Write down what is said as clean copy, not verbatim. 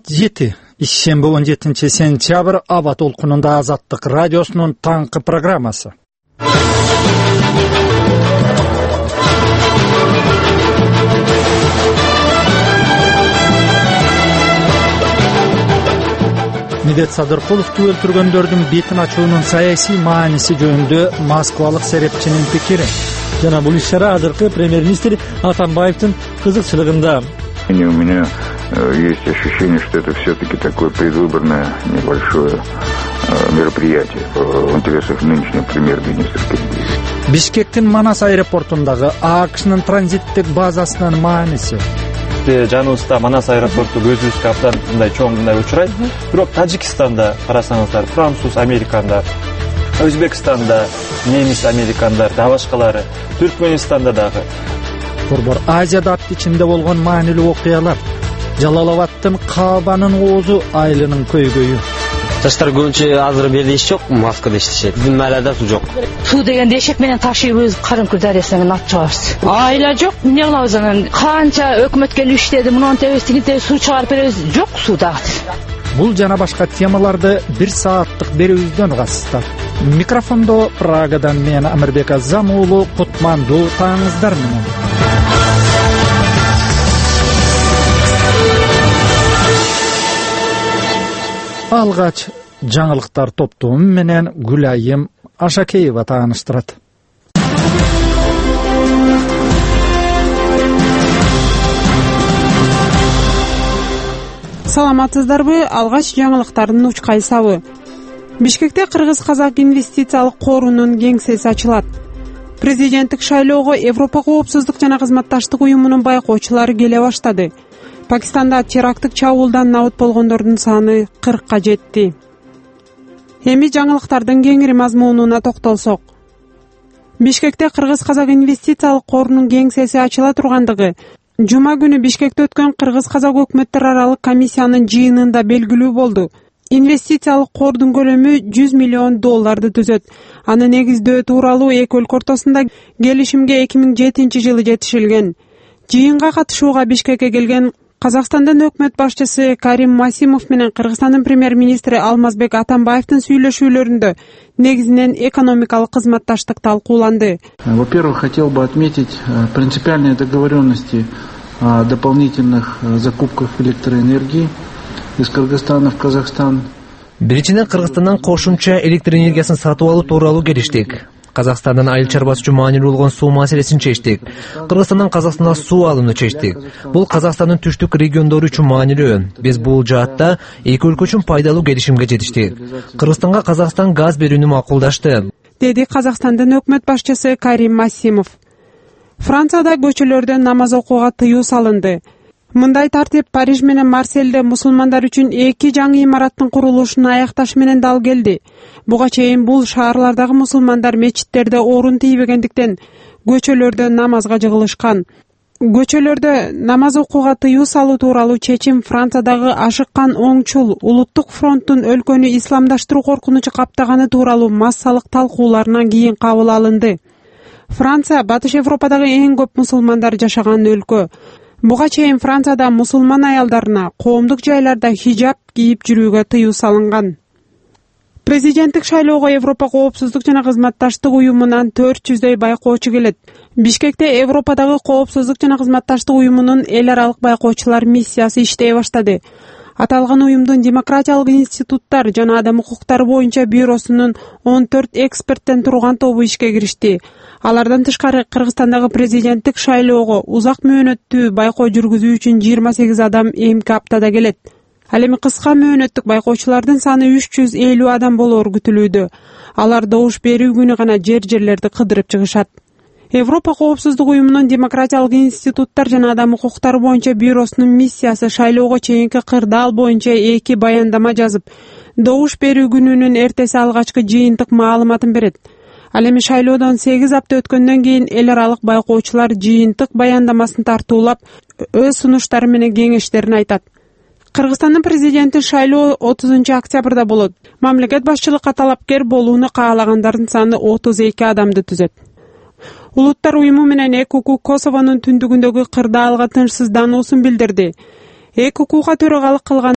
Саат 7. Ишембі 17 сентябрь аба толқынында Азаттық радиосунун таңкы программасы. Медет Садыркуловду өлтүргөндөрдүн бетин ачуунун саясий мааниси жөнүндө москвалык серепчинин пикири. Жана бул иш-чара азыркы премьер-министр Атамбаевдин кызыкчылыгында. У меня есть ощущение, что это все-таки такое предвыборное небольшое мероприятие в интересах нынешнего премьер-министра Киргизии. Бишкектин Манас аэропортундагы АКШнын транзиттик базасынын мааниси. Жаныбызда Манас аэропорту көзүбүзгө абдан мындай чоң мындай учурайт. Бирок Тажикстанда карасаңыздар, француз американдар, Өзбекстанда немис американдар, да башкалары, Түркмөнстанда дагы. Борбор Азияда апт ичинде болгон маанилүү окуялар. Жалалабадтын Каабанын оозу айлынын көйгөйү. Таштар көбүнчө азыр берде иш жок, Москвада иштешет. Биздин майлада суу жок. Суу дегенде эшек менен ташып өз Карымкөл дарыясынан ат чыгарабыз. Айла жок, эмне кылабыз анан? Канча өкмөт келип иштеди, мунун тебиз тигинте суу чыгарып беребиз, жок суу дагы. Бул жана башка темаларды 1 сааттык берүүбүздөн кассыздар. Микрофондо Прагадан мен Амирбек Азам уулу Кутмандуу таңыңыздар менен. Алгач жаңылыктар топтому менен Гүлайым Ашакеева тааныштырат. Саламатсыздарбы? Алгач жаңылыктардын уч кайсабы. Бишкекте Кыргыз-Казак инвестициялык корунун кеңсеси ачылат. Президенттик шайлоого Европа коопсуздук жана кызматташтык уюмунун байкоочулары келе баштады. Пакистанда теракттык чабуулдан набыт болгондордун саны 40ка жетти. Эми жаңылыктардын кеңири мазмунуна токтолсок. Бишкекте Кыргыз-Казак инвестициялык корунун кеңсеси ачыла тургандыгы жума күнү Бишкекте өткөн Кыргыз-Казак өкмөттөр аралык комиссиянын жыйынында белгилүү болду. Инвестициялык кордун көлөмү $100 миллион түзөт. Аны негиздөө тууралуу эки өлкө ортосунда келишимге 2007-жылы жетишилген. Жыйынга катышууга Бишкекке келген Казакстандын өкмөт башчысы Карим Масимов менен Кыргызстандын премьер-министри Алмазбек Атамбаевдин сүйлөшүүлөрүндө негизинен экономикалык кызматташтык талкууланды. Во-первых, хотел бы отметить принципиальные договоренности о дополнительных закупках электроэнергии из Кыргызстана в Казахстан. Биринчиден Кыргызстандан кошумча электр энергиясын сатып алуу тууралуу келиштик. Казакстандын айыл чарбасы үчүн маанилүү болгон суу маселесин чечтик. Кыргызстандан Казакстанга суу алууну чечтик. Бул Казакстандын түштүк региондору үчүн маанилүү. Биз бул жаатта эки өлкө үчүн пайдалуу келишимге жетиштик. Кыргызстанга Казакстан газ берүүнү макулдашты, деди Казакстандын өкмөт башчысы Карим Масимов. Францияда көчөлөрдө намаз окууга тыюу салынды. Мындай тартип Париж менен Марсельде мусулмандар үчүн эки жаңы имараттын курулушун аякташ менен дал келди. Буга чейин бул шаарлардагы мусулмандар мечиттерде орун тийбегендиктен көчөлөрдө намазга жыгылышкан. Көчөлөрдө намаз окууга тыюу салуу тууралуу чечим Франциядагы ашыккан оңчул улуттук фронттун өлкөнү исламдаштыруу коркунучу каптаганы тууралуу массалык талкуулардан кийин кабыл алынды. Франция Батыш Европадагы эң көп мусулмандар жашаган өлкө. Буга чейин Францияда мусулман аялдарына коомдук жайларда хижаб кийип жүрүүгө тыюу салынган. Президенттик шайлоого Европа коопсуздук жана кызматташтык уюмунан 400дөй байкоочу келет. Бишкекте Европадагы коопсуздук жана кызматташтык уюмунун эл аралык байкоочулар миссиясы иштей баштады. Аталган уюмдун демократиялык институттар жана адам укуктары боюнча бюросунун 14 эксперттен турган тобу ишке киришти. Алардан тышкары Кыргызстандагы президенттик шайлоого узак мөөнөттүү байкоо жүргүзүү үчүн 28 адам эмки аптада келет. Ал эми кыска мөөнөттүк байкоочулардын саны 350 адам болоор күтүлүүдө. Алар добуш берүү күнү гана жерлерди кыдырып чыгышат. Европа коопсуздук уюмунун демократиялык институттар жана адам укуктары боюнча бюросунун миссиясы шайлоого чейинки кырдаал боюнча эки баяндама жазып, добуш берүү күнүнүн эртеси алгачкы жыйынтык маалыматын берет. Ал эми шайлоодон 8 апта өткөндөн кийин эл аралык байкоочулар жыйынтык баяндамасын тартуулап, өз сунуштары менен кеңештерин айтат. Кыргызстандын президенти шайлоо 30 октябрда болот. Мамлекет башчылыкка талапкер болууну каалагандардын саны 32 адамды түзөт. Улуттар уюму менен ЭКУ Косовонун түндүгүндөгү кырдаалга тынчсыздануусун билдирди. ЭКУга төрагалык кылган